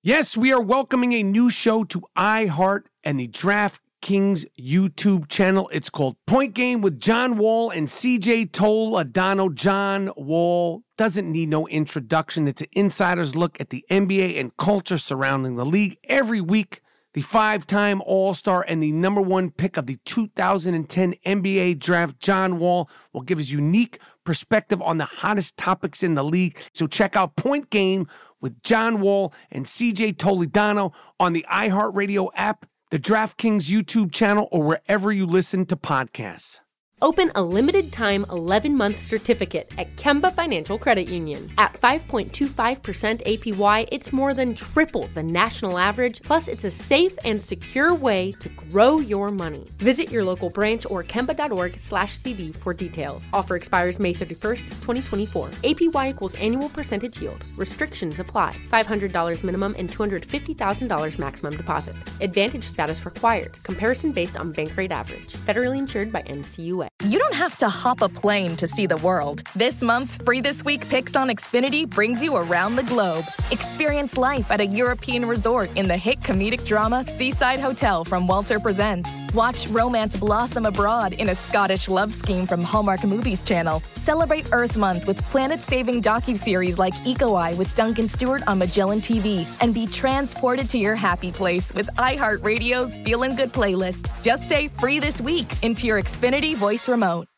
Yes, we are welcoming a new show to iHeart and the DraftKings YouTube channel. It's called Point Game with John Wall and CJ Toledano. John Wall doesn't need no introduction. It's an insider's look at the NBA and culture surrounding the league. Every week, the five-time All-Star and the number one pick of the 2010 NBA Draft, John Wall, will give his unique perspective on the hottest topics in the league. So check out Point Game with John Wall and CJ Toledano on the iHeartRadio app, the DraftKings YouTube channel, or wherever you listen to podcasts. Open a limited-time 11-month certificate at Kemba Financial Credit Union. At 5.25% APY, it's more than triple the national average, plus it's a safe and secure way to grow your money. Visit your local branch or kemba.org/cb for details. Offer expires May 31st, 2024. APY equals annual percentage yield. Restrictions apply. $500 minimum and $250,000 maximum deposit. Advantage status required. Comparison based on bank rate average. Federally insured by NCUA. You don't have to hop a plane to see the world. This month's Free This Week Picks on Xfinity brings you around the globe. Experience life at a European resort in the hit comedic drama Seaside Hotel from Walter Presents. Watch romance blossom abroad in a Scottish love scheme from Hallmark Movies Channel. Celebrate Earth Month with planet-saving docuseries like Eco Eye with Duncan Stewart on Magellan TV. And be transported to your happy place with iHeartRadio's Feelin' Good playlist. Just say Free This Week into your Xfinity voice remote.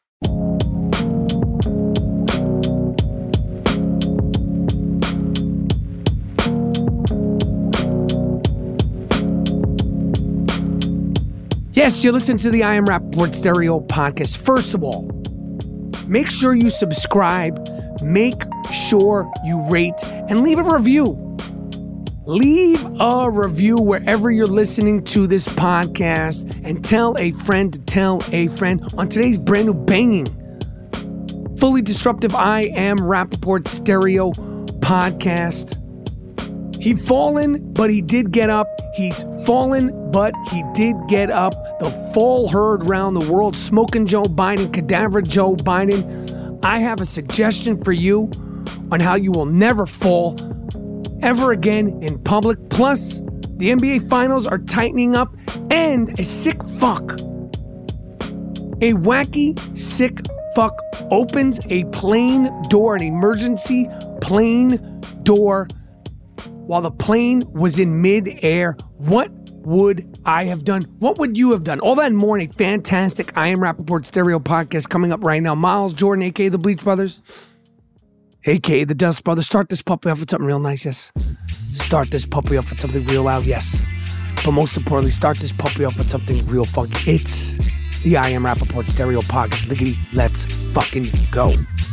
Yes, you listen to the I Am Rappaport Stereo podcast. First of all, make sure you subscribe, make sure you rate, and leave a review. Leave a review wherever you're listening to this podcast, and tell a friend to tell a friend on today's brand new banging, fully disruptive I Am Rappaport Stereo podcast. He'd fallen, but he did get up. He's fallen, but he did get up. The fall heard round the world. Smoking Joe Biden, cadaver Joe Biden. I have a suggestion for you on how you will never fall ever again in public. Plus, the NBA Finals are tightening up, and a sick fuck, a wacky sick fuck opens a plane door, an emergency plane door, while the plane was in mid-air. What would I have done? What would you have done? All that and more in a fantastic I Am Rappaport Stereo podcast coming up right now. Miles Jordan, a.k.a. the Bleach Brothers, a.k.a. the Dust Brothers. Start this puppy off with something real nice, yes. Start this puppy off with something real loud, yes. But most importantly, start this puppy off with something real funky. It's the I Am Rappaport Stereo podcast. Liggity, let's fucking go.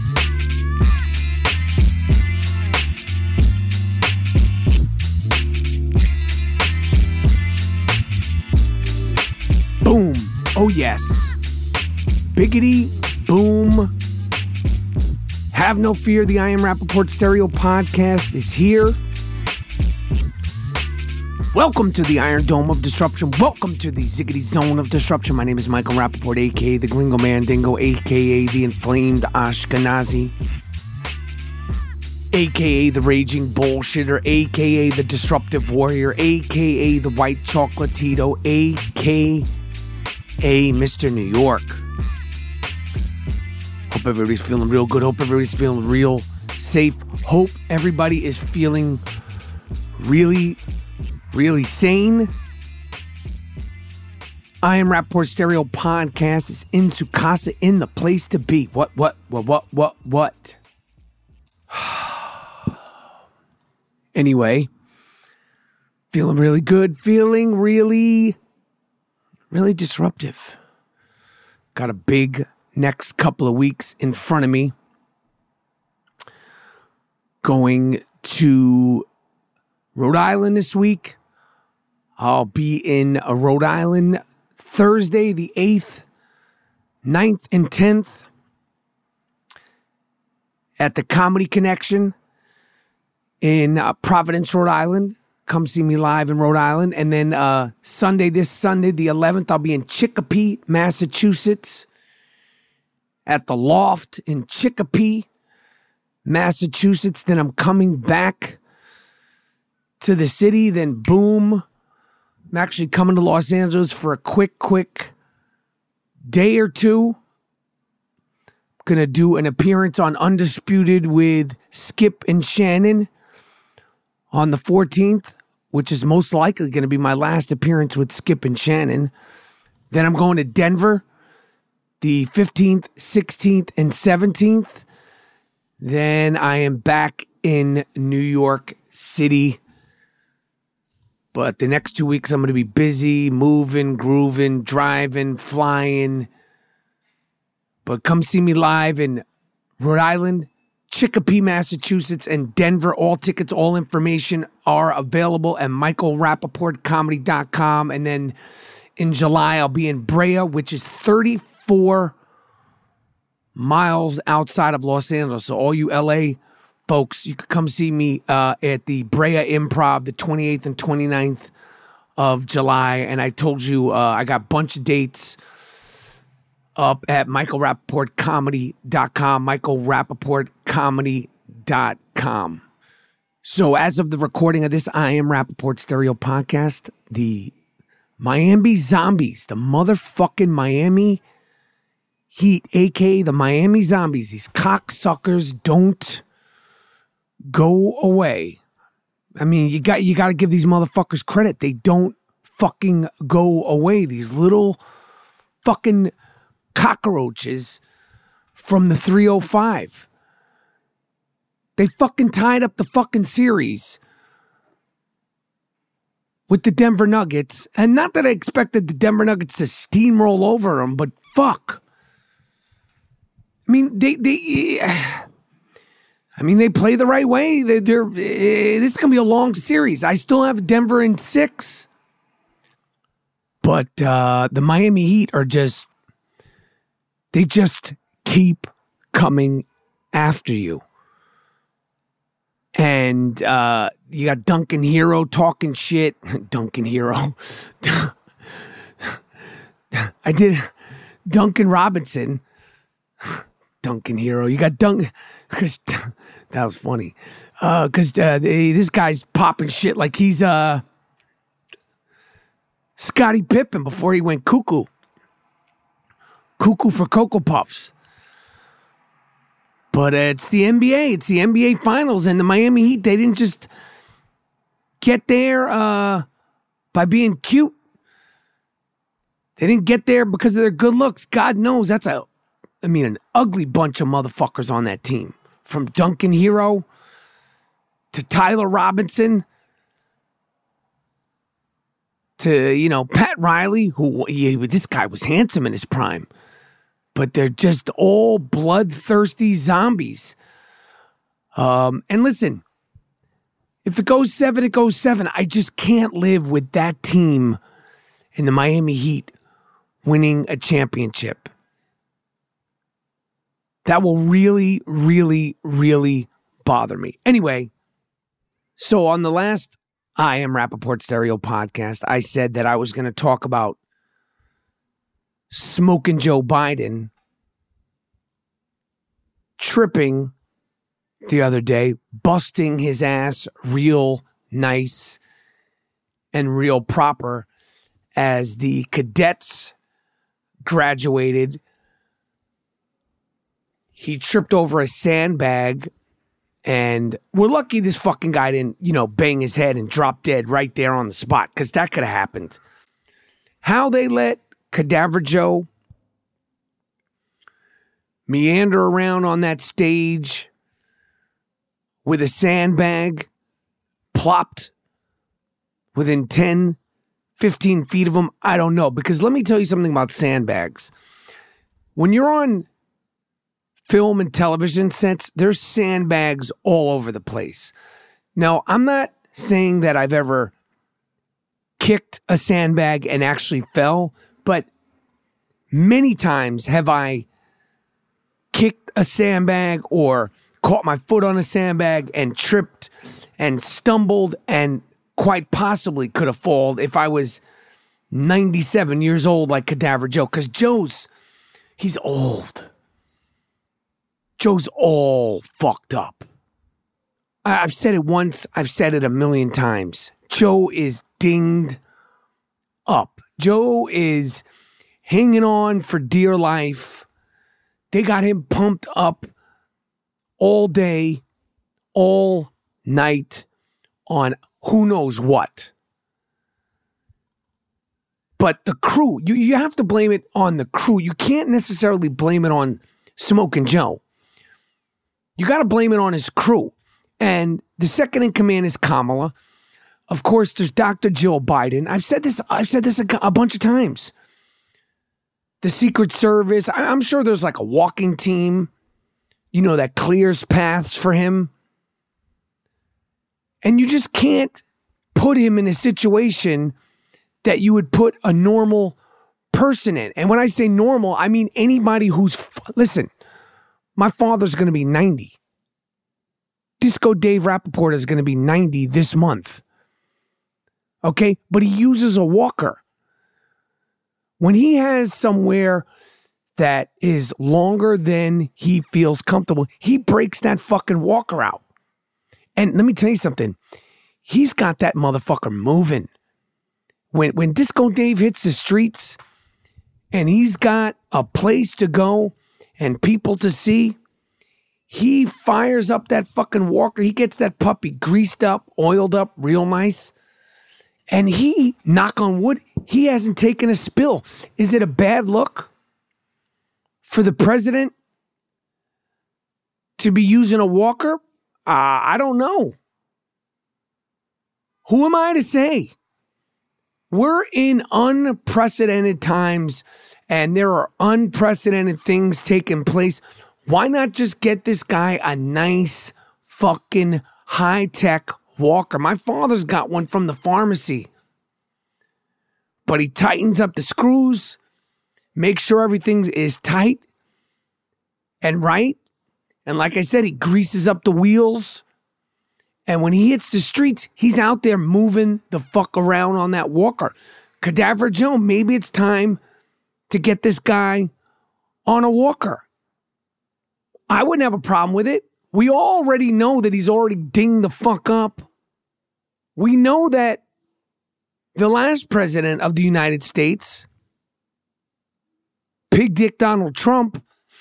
Boom. Oh, yes. Biggity boom. Have no fear. The I Am Rappaport Stereo podcast is here. Welcome to the Iron Dome of Disruption. Welcome to the Ziggity Zone of Disruption. My name is Michael Rappaport, a.k.a. the Gringo Mandingo, a.k.a. the Inflamed Ashkenazi, a.k.a. the Raging Bullshitter, a.k.a. the Disruptive Warrior, a.k.a. the White Chocolatito, a.k.a. Mr. New York. Hope everybody's feeling real good. Hope everybody's feeling real safe. Hope everybody is feeling really sane. I Am Rappaport Stereo podcast is in Sukasa, in the place to be. What? Anyway, feeling really good. Feeling really disruptive. Got a big next couple of weeks in front of me. Going to Rhode Island this week. I'll be in Rhode Island Thursday, the 8th, 9th, and 10th at the Comedy Connection in Providence, Rhode Island. Come see me live in Rhode Island. And then this Sunday, the 11th, I'll be in Chicopee, Massachusetts at the Loft in Chicopee, Massachusetts. Then I'm coming back to the city, then boom, I'm actually coming to Los Angeles for a quick day or two. Going to do an appearance on Undisputed with Skip and Shannon on the 14th, which is most likely going to be my last appearance with Skip and Shannon. Then I'm going to Denver the 15th, 16th, and 17th. Then I am back in New York City. But the next 2 weeks I'm going to be busy, moving, grooving, driving, flying. But come see me live in Rhode Island, Chicopee, Massachusetts, and Denver. All tickets, all information are available at michaelrappaportcomedy.com. And then in July, I'll be in Brea, which is 34 miles outside of Los Angeles. So all you LA folks, you could come see me at the Brea Improv the 28th and 29th of July. And I told you I got a bunch of dates up at michaelrappaportcomedy.com, michaelrappaportcomedy.com. So as of the recording of this I Am Rappaport Stereo podcast, the Miami Zombies, the motherfucking Miami Heat, a.k.a. the Miami Zombies, these cocksuckers don't go away. I mean, you got to give these motherfuckers credit. They don't fucking go away. These little fucking cockroaches from the 305. They fucking tied up the fucking series with the Denver Nuggets. And not that I expected the Denver Nuggets to steamroll over them, but fuck. I mean, they play the right way. This is going to be a long series. I still have Denver in 6. But the Miami Heat are just, they just keep coming after you. And you got Duncan Hero talking shit. Duncan Hero. I did Duncan Robinson. Duncan Hero. You got Duncan. That was funny. Because this guy's popping shit like he's Scottie Pippen before he went cuckoo. Cuckoo for Cocoa Puffs. But it's the NBA. It's the NBA Finals. And the Miami Heat, they didn't just get there by being cute. They didn't get there because of their good looks. God knows that's an ugly bunch of motherfuckers on that team. From Duncan Hero to Tyler Robinson to, Pat Riley, this guy was handsome in his prime. But they're just all bloodthirsty zombies. And listen, if it goes 7, it goes 7. I just can't live with that team in the Miami Heat winning a championship. That will really, really, really bother me. Anyway, so on the last I Am Rappaport Stereo podcast, I said that I was going to talk about smoking Joe Biden tripping the other day, busting his ass real nice and real proper as the cadets graduated. He tripped over a sandbag, and we're lucky this fucking guy didn't, bang his head and drop dead right there on the spot, because that could have happened. How they let Cadaver Joe meander around on that stage with a sandbag plopped within 10, 15 feet of him, I don't know. Because let me tell you something about sandbags. When you're on film and television sets, there's sandbags all over the place. Now, I'm not saying that I've ever kicked a sandbag and actually fell, but many times have I kicked a sandbag or caught my foot on a sandbag and tripped and stumbled and quite possibly could have fallen if I was 97 years old like Cadaver Joe. Because he's old. Joe's all fucked up. I've said it once, I've said it a million times. Joe is dinged up. Joe is hanging on for dear life. They got him pumped up all day, all night on who knows what. But the crew, you have to blame it on the crew. You can't necessarily blame it on Smoking Joe. You got to blame it on his crew. And the second in command is Kamala. Of course, there's Dr. Jill Biden. I've said this a bunch of times. The Secret Service. I'm sure there's like a walking team, that clears paths for him. And you just can't put him in a situation that you would put a normal person in. And when I say normal, I mean anybody listen, my father's going to be 90. Disco Dave Rappaport is going to be 90 this month. Okay? But he uses a walker. When he has somewhere that is longer than he feels comfortable, he breaks that fucking walker out. And let me tell you something. He's got that motherfucker moving. When Disco Dave hits the streets and he's got a place to go and people to see, he fires up that fucking walker. He gets that puppy greased up, oiled up, real nice. And he, knock on wood, he hasn't taken a spill. Is it a bad look for the president to be using a walker? I don't know. Who am I to say? We're in unprecedented times and there are unprecedented things taking place. Why not just get this guy a nice fucking high-tech walker? My father's got one from the pharmacy. But he tightens up the screws, makes sure everything is tight and right. And like I said, he greases up the wheels. And when he hits the streets, he's out there moving the fuck around on that walker. Cadaver Joe, maybe it's time to get this guy on a walker. I wouldn't have a problem with it. We already know that he's already dinged the fuck up. We know that the last president of the United States, Pig Dick Donald Trump,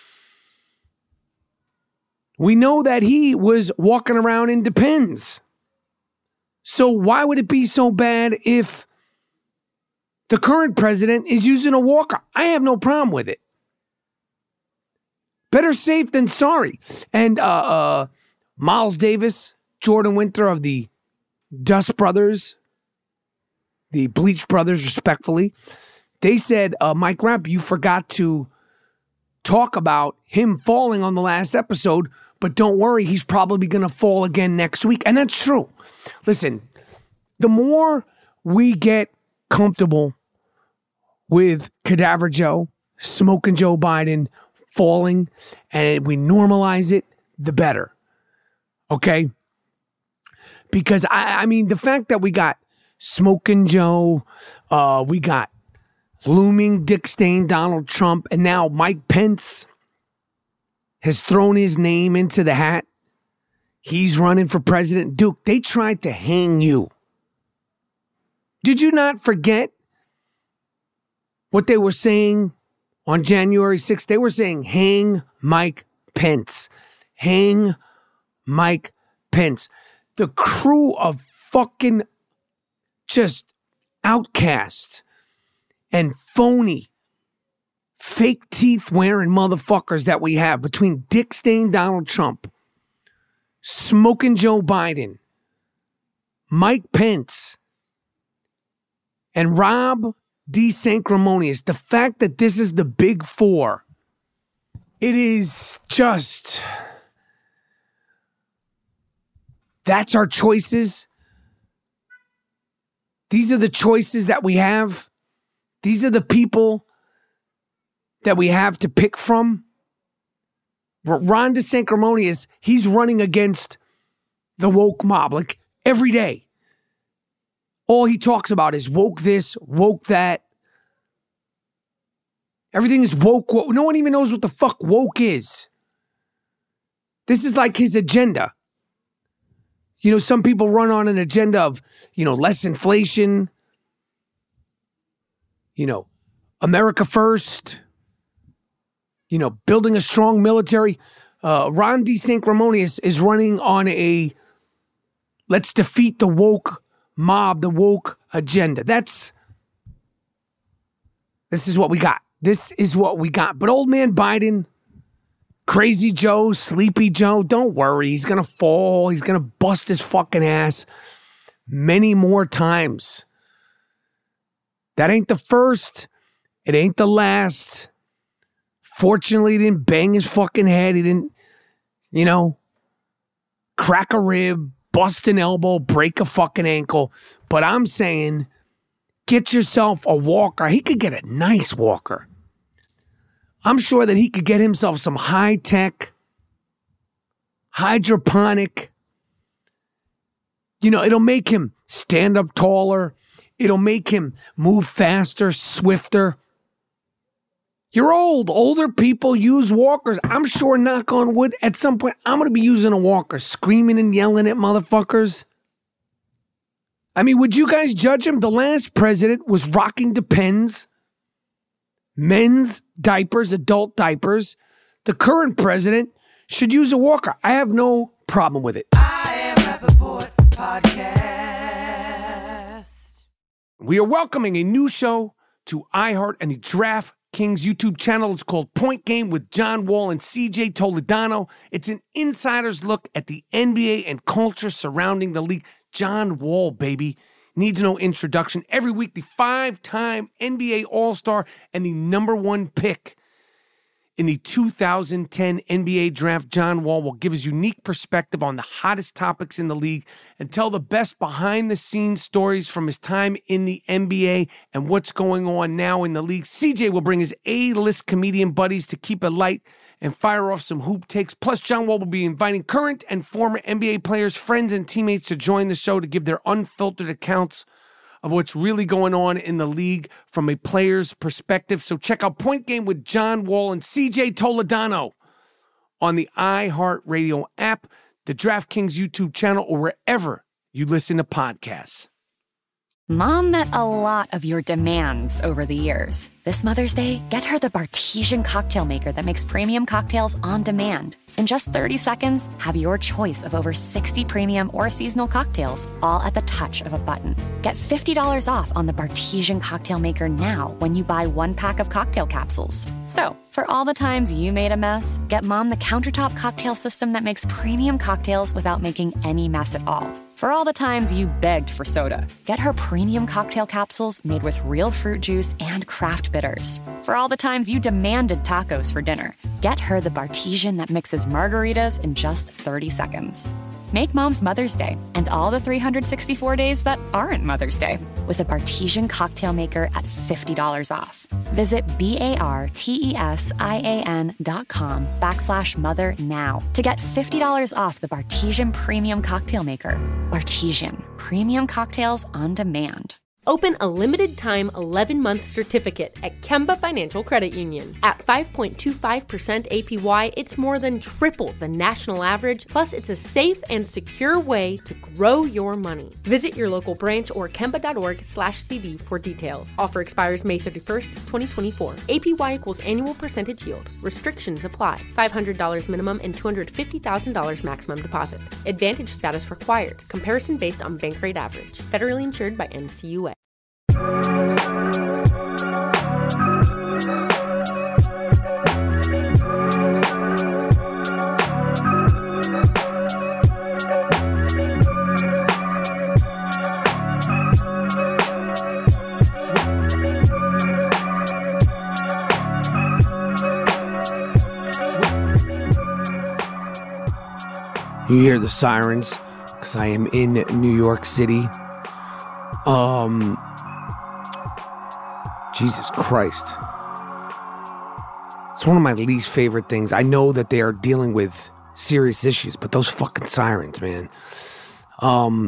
we know that he was walking around in Depends. So why would it be so bad if the current president is using a walker? I have no problem with it. Better safe than sorry. And Miles Davis, Jordan Winter of the Dust Brothers, the Bleach Brothers, respectfully, they said, Mike Rapp, you forgot to talk about him falling on the last episode, but don't worry, he's probably going to fall again next week. And that's true. Listen, the more we get comfortable with Cadaver Joe, Smoking Joe Biden falling, and we normalize it, the better. Okay? Because, I mean, the fact that we got Smoking Joe, we got looming Dick Stain Donald Trump, and now Mike Pence has thrown his name into the hat. He's running for president. Duke, they tried to hang you. Did you not forget what they were saying on January 6th? They were saying, hang Mike Pence. Hang Mike Pence. The crew of fucking just outcast and phony, fake teeth wearing motherfuckers that we have between Dick Stain Donald Trump, Smoking Joe Biden, Mike Pence, and Rob DeSanctimonious. The fact that this is the big four, it is just, that's our choices. These are the choices that we have. These are the people that we have to pick from. Ron DeSanctimonious, he's running against the woke mob like every day. All he talks about is woke this, woke that. Everything is woke. No one even knows what the fuck woke is. This is like his agenda. Some people run on an agenda of, less inflation, America first, building a strong military. Ron DeSanctimonious is running on a let's defeat the woke mob, the woke agenda. This is what we got. This is what we got. But old man Biden, Crazy Joe, Sleepy Joe, don't worry. He's going to fall. He's going to bust his fucking ass many more times. That ain't the first. It ain't the last. Fortunately, he didn't bang his fucking head. He didn't, crack a rib, bust an elbow, break a fucking ankle. But I'm saying, get yourself a walker. He could get a nice walker. I'm sure that he could get himself some high-tech, hydroponic. It'll make him stand up taller. It'll make him move faster, swifter. You're old. Older people use walkers. I'm sure, knock on wood, at some point, I'm going to be using a walker, screaming and yelling at motherfuckers. I mean, would you guys judge him? The last president was rocking Depends, men's diapers, adult diapers. The current president should use a walker. I have no problem with it. I Am Rappaport Podcast. We are welcoming a new show to iHeart and the DraftKings YouTube channel. It's called Point Game with John Wall and CJ Toledano. It's an insider's look at the NBA and culture surrounding the league. John Wall, baby. Needs no introduction. Every week, the 5-time NBA All-Star and the #1 pick in the 2010 NBA Draft, John Wall will give his unique perspective on the hottest topics in the league and tell the best behind-the-scenes stories from his time in the NBA and what's going on now in the league. CJ will bring his A-list comedian buddies to keep it light and fire off some hoop takes. Plus, John Wall will be inviting current and former NBA players, friends, and teammates to join the show to give their unfiltered accounts of what's really going on in the league from a player's perspective. So check out Point Game with John Wall and CJ Toledano on the iHeartRadio app, the DraftKings YouTube channel, or wherever you listen to podcasts. Mom met a lot of your demands over the years. This Mother's Day, get her the Bartesian cocktail maker that makes premium cocktails on demand. In just 30 seconds, have your choice of over 60 premium or seasonal cocktails, all at the touch of a button. Get $50 off on the Bartesian cocktail maker now when you buy 1 pack of cocktail capsules. So, for all the times you made a mess, get Mom the countertop cocktail system that makes premium cocktails without making any mess at all. For all the times you begged for soda, get her premium cocktail capsules made with real fruit juice and craft bitters. For all the times you demanded tacos for dinner, get her the Bartesian that mixes margaritas in just 30 seconds. Make Mom's Mother's Day and all the 364 days that aren't Mother's Day with a Bartesian cocktail maker at $50 off. Visit BARTESIAN.com/mother now to get $50 off the Bartesian Premium Cocktail Maker. Bartesian, premium cocktails on demand. Open a limited-time 11-month certificate at Kemba Financial Credit Union. At 5.25% APY, it's more than triple the national average, plus it's a safe and secure way to grow your money. Visit your local branch or kemba.org/cb for details. Offer expires May 31st, 2024. APY equals annual percentage yield. Restrictions apply. $500 minimum and $250,000 maximum deposit. Advantage status required. Comparison based on bank rate average. Federally insured by NCUA. You hear the sirens because I am in New York City. Jesus Christ. It's one of my least favorite things. I know that they are dealing with serious issues, but those fucking sirens, man. I was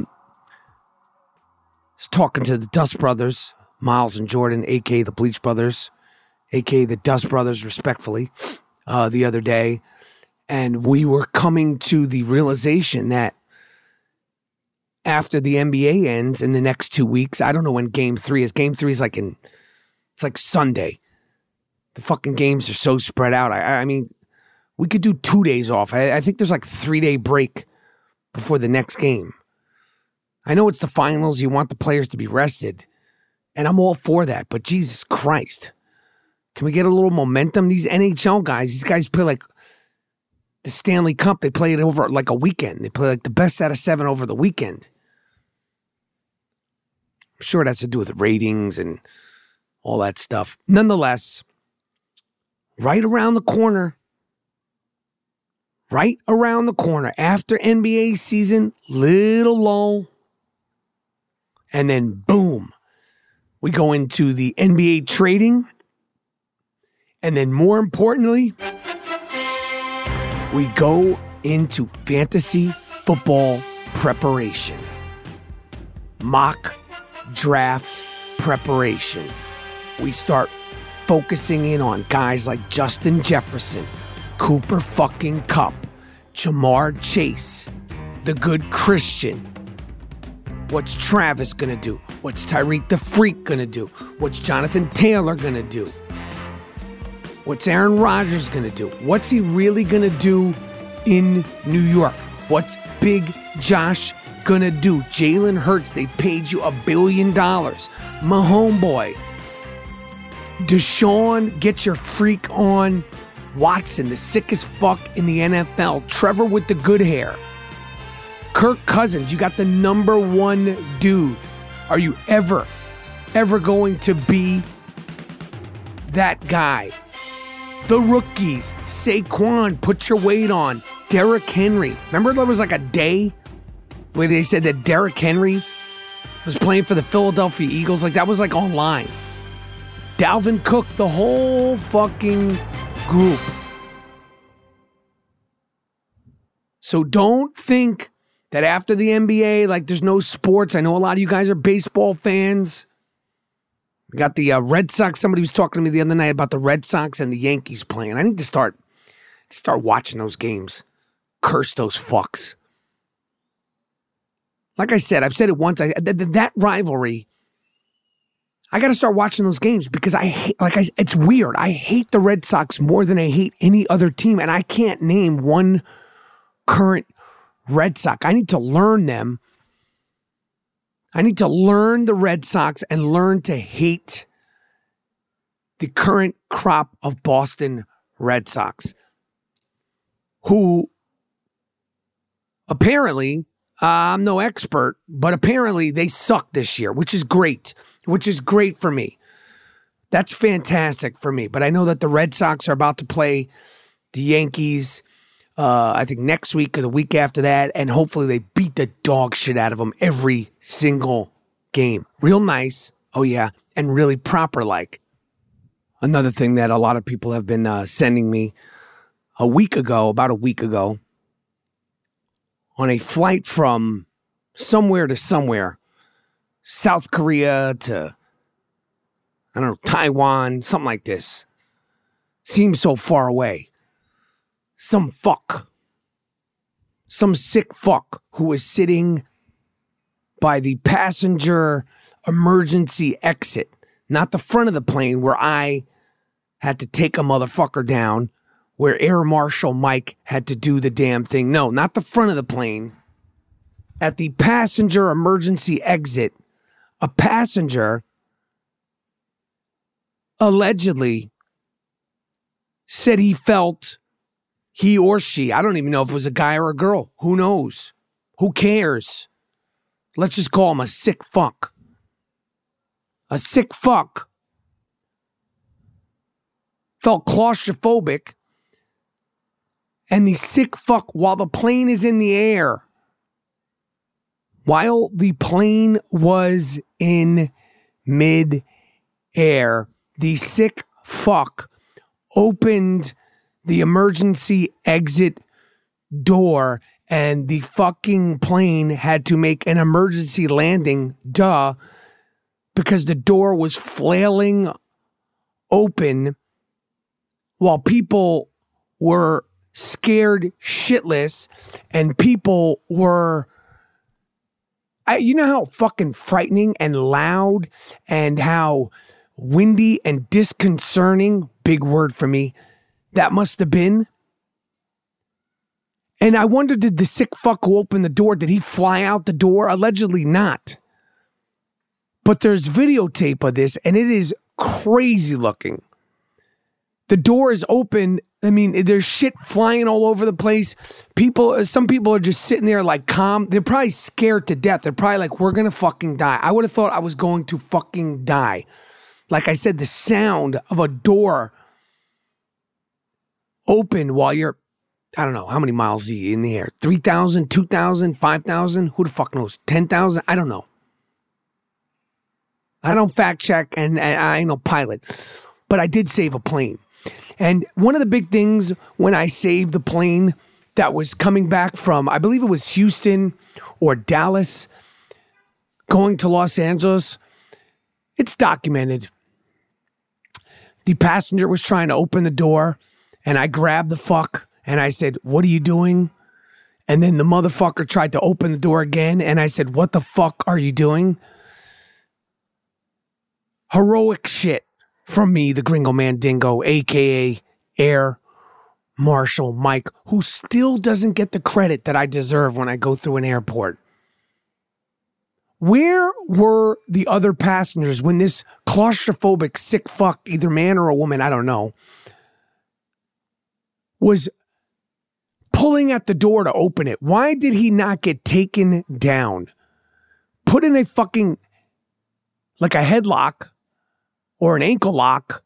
talking to the Dust Brothers, Miles and Jordan, a.k.a. the Bleach Brothers, a.k.a. the Dust Brothers, respectfully, the other day. And we were coming to the realization that after the NBA ends in the next 2 weeks. I don't know when Game 3 is. Game 3 is it's like Sunday. The fucking games are so spread out. I mean, we could do 2 days off. I think there's like 3-day break before the next game. I know it's the finals. You want the players to be rested. And I'm all for that. But Jesus Christ. Can we get a little momentum? These NHL guys, these guys play like the Stanley Cup. They play it over like a weekend. They play like the best out of 7 over the weekend. I'm sure it has to do with ratings and all that stuff. Nonetheless, right around the corner, after NBA season, little lull, and then boom, we go into the NBA trading, and then more importantly, we go into fantasy football preparation, mock draft preparation. We start focusing in on guys like Justin Jefferson, Cooper fucking Kupp, Jamar Chase, the good Christian. What's Travis gonna do? What's Tyreek the Freak gonna do? What's Jonathan Taylor gonna do? What's Aaron Rodgers gonna do? What's he really gonna do in New York? What's Big Josh gonna do? Jalen Hurts, they paid you $1 billion. My homeboy. Deshaun, get your freak on. Watson, the sickest fuck in the NFL. Trevor with the good hair. Kirk Cousins, you got the number one dude. Are you ever going to be that guy? The rookies, Saquon, put your weight on. Derrick Henry. Remember there was like a day where they said that Derrick Henry was playing for the Philadelphia Eagles? Like that was like online. Dalvin Cook, the whole fucking group. So don't think that after the NBA, like there's no sports. I know a lot of you guys are baseball fans. We got the Red Sox. Somebody was talking to me the other night about the Red Sox and the Yankees playing. I need to start watching those games. Curse those fucks. Like I said, I've said it once. That rivalry, I got to start watching those games because it's weird. I hate the Red Sox more than I hate any other team, and I can't name one current Red Sox. I need to learn them. I need to learn the Red Sox and learn to hate the current crop of Boston Red Sox, who apparently, I'm no expert, but apparently they suck this year, which is great for me. That's fantastic for me. But I know that the Red Sox are about to play the Yankees, I think next week or the week after that, and hopefully they beat the dog shit out of them every single game. Real nice, oh yeah, and really proper like. Another thing that a lot of people have been sending me about a week ago, on a flight from somewhere to somewhere, South Korea to, I don't know, Taiwan, something like this. Seems so far away. Some sick fuck who was sitting by the passenger emergency exit, not the front of the plane where I had to take a motherfucker down, where Air Marshal Mike had to do the damn thing. No, not the front of the plane. At the passenger emergency exit, a passenger allegedly said he or she, I don't even know if it was a guy or a girl. Who knows? Who cares? Let's just call him a sick fuck. A sick fuck felt claustrophobic, and the sick fuck, while the plane is in the air, while the plane was in mid-air, the sick fuck opened the emergency exit door, and the fucking plane had to make an emergency landing, because the door was flailing open while people were scared shitless and people were you know how fucking frightening and loud and how windy and disconcerting, big word for me, that must have been? And I wonder, did the sick fuck who opened the door, did he fly out the door? Allegedly not. But there's videotape of this, and it is crazy looking. The door is open. I mean, there's shit flying all over the place. Some people are just sitting there like calm. They're probably scared to death. They're probably like, we're going to fucking die. I would have thought I was going to fucking die. Like I said, the sound of a door open while you're, I don't know, how many miles are you in the air? 3,000, 2,000, 5,000? Who the fuck knows? 10,000? I don't know. I don't fact check and I ain't no pilot. But I did save a plane. And one of the big things when I saved the plane that was coming back from, I believe it was Houston or Dallas, going to Los Angeles, it's documented. The passenger was trying to open the door, and I grabbed the fuck, and I said, what are you doing? And then the motherfucker tried to open the door again, and I said, what the fuck are you doing? Heroic shit from me, the Gringo Mandingo, a.k.a. Air Marshal Mike, who still doesn't get the credit that I deserve when I go through an airport. Where were the other passengers when this claustrophobic sick fuck, either man or a woman, I don't know, was pulling at the door to open it? Why did he not get taken down? Put in a fucking, like a headlock or an ankle lock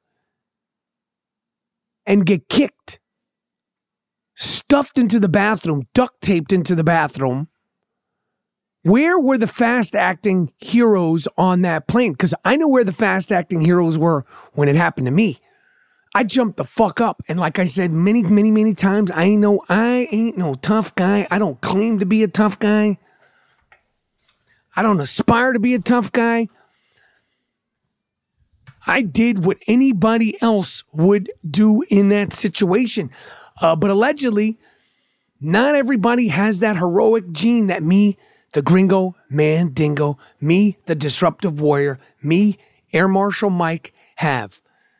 and get kicked, stuffed into the bathroom, duct taped into the bathroom. Where were the fast-acting heroes on that plane? Because I know where the fast-acting heroes were when it happened to me. I jumped the fuck up. And like I said many, many, many times, I ain't no tough guy. I don't claim to be a tough guy. I don't aspire to be a tough guy. I did what anybody else would do in that situation. But allegedly, not everybody has that heroic gene that me, the Gringo Mandingo, me, the Disruptive Warrior, me, Air Marshal Mike, have.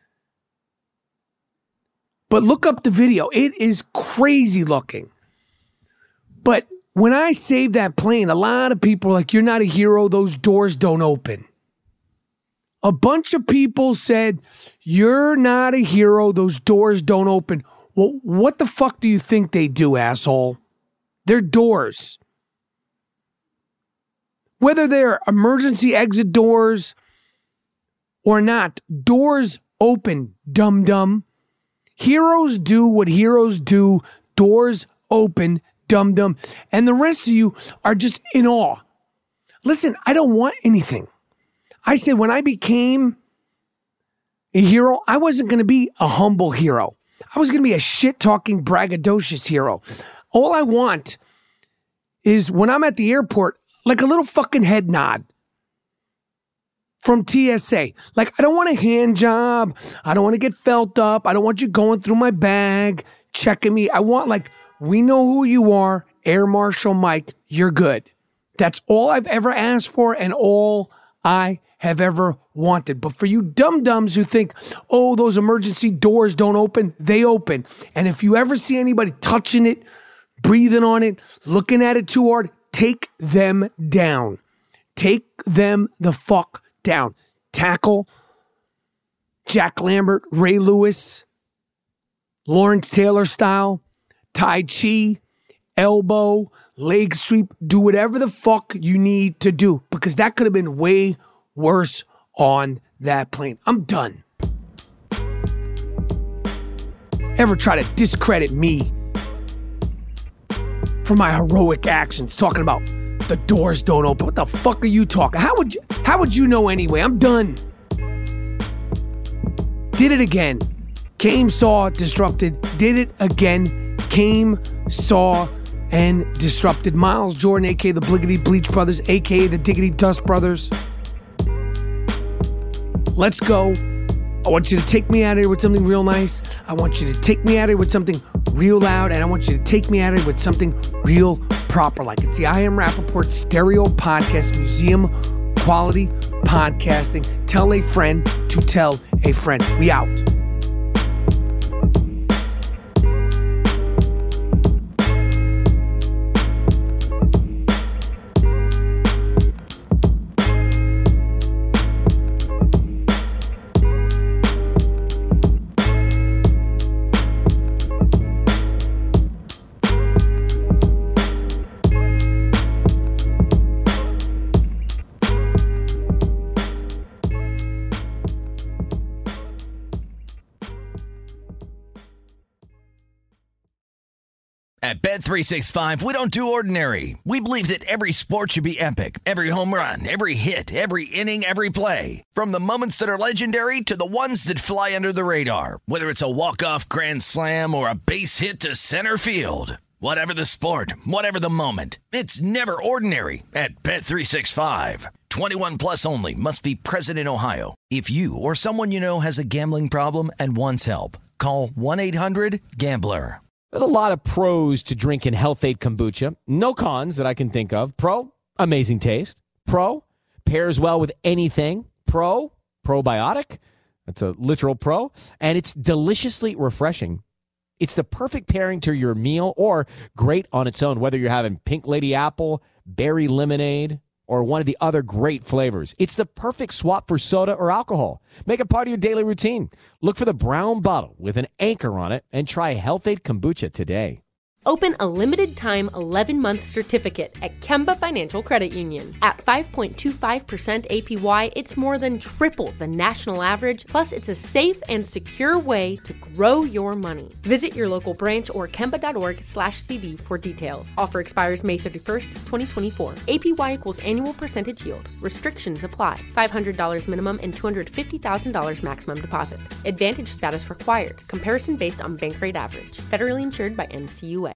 But look up the video. It is crazy looking. But when I saved that plane, a lot of people were like, you're not a hero. Those doors don't open. A bunch of people said, you're not a hero. Those doors don't open. Well, what the fuck do you think they do, asshole? They're doors. Whether they're emergency exit doors or not, doors open, dum-dum. Heroes do what heroes do. Doors open, dum-dum. And the rest of you are just in awe. Listen, I don't want anything. I said when I became a hero, I wasn't going to be a humble hero. I was going to be a shit-talking, braggadocious hero. All I want is when I'm at the airport, like a little fucking head nod from TSA. Like, I don't want a hand job. I don't want to get felt up. I don't want you going through my bag, checking me. I want, like, we know who you are, Air Marshal Mike. You're good. That's all I've ever asked for and all I have ever wanted. But for you dum-dums who think, oh, those emergency doors don't open, they open. And if you ever see anybody touching it, breathing on it, looking at it too hard, take them down. Take them the fuck down. Tackle Jack Lambert, Ray Lewis, Lawrence Taylor style, Tai Chi, elbow, leg sweep, do whatever the fuck you need to do, because that could have been way worse on that plane. I'm done. Ever try to discredit me for my heroic actions, talking about the doors don't open? What the fuck are you talking? How would you know anyway? I'm done. Did it again. Came, saw, disrupted. Did it again. Came, saw, and disrupted. Miles Jordan, a.k.a. the Bliggity Bleach Brothers, a.k.a. the Diggity Dust Brothers. Let's go. I want you to take me out of here with something real nice. I want you to take me out of here with something real loud. And I want you to take me out of here with something real proper like. It's the I Am Rappaport Stereo Podcast, museum quality podcasting. Tell a friend to tell a friend. We out. At Bet365, we don't do ordinary. We believe that every sport should be epic. Every home run, every hit, every inning, every play. From the moments that are legendary to the ones that fly under the radar. Whether it's a walk-off grand slam or a base hit to center field. Whatever the sport, whatever the moment. It's never ordinary at Bet365. 21 plus only. Must be present in Ohio. If you or someone you know has a gambling problem and wants help, call 1-800-GAMBLER. There's a lot of pros to drinking Health-Ade kombucha. No cons that I can think of. Pro, amazing taste. Pro, pairs well with anything. Pro, probiotic. That's a literal pro. And it's deliciously refreshing. It's the perfect pairing to your meal or great on its own, whether you're having pink lady apple, berry lemonade, or one of the other great flavors. It's the perfect swap for soda or alcohol. Make it part of your daily routine. Look for the brown bottle with an anchor on it and try Health-Ade kombucha today. Open a limited-time 11-month certificate at Kemba Financial Credit Union. At 5.25% APY, it's more than triple the national average, plus it's a safe and secure way to grow your money. Visit your local branch or kemba.org/CD for details. Offer expires May 31st, 2024. APY equals annual percentage yield. Restrictions apply. $500 minimum and $250,000 maximum deposit. Advantage status required. Comparison based on bank rate average. Federally insured by NCUA.